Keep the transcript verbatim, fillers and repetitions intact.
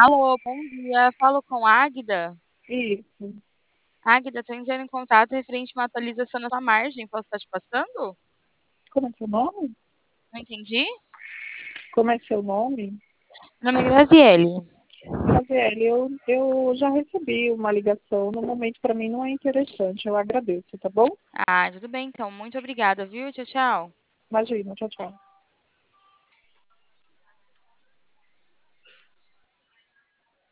Alô, bom dia. Falo com a Águida. Isso. Águida, estou entrando em contato referente a uma atualização na sua margem. Posso estar te passando? Como é seu nome? Não entendi. Como é seu nome? Meu nome é Graziele. Graziele, eu, eu já recebi uma ligação. No momento, para mim, não é interessante. Eu agradeço, tá bom? Ah, tudo bem então. Muito obrigada, viu? Tchau, tchau. Imagina, tchau, tchau.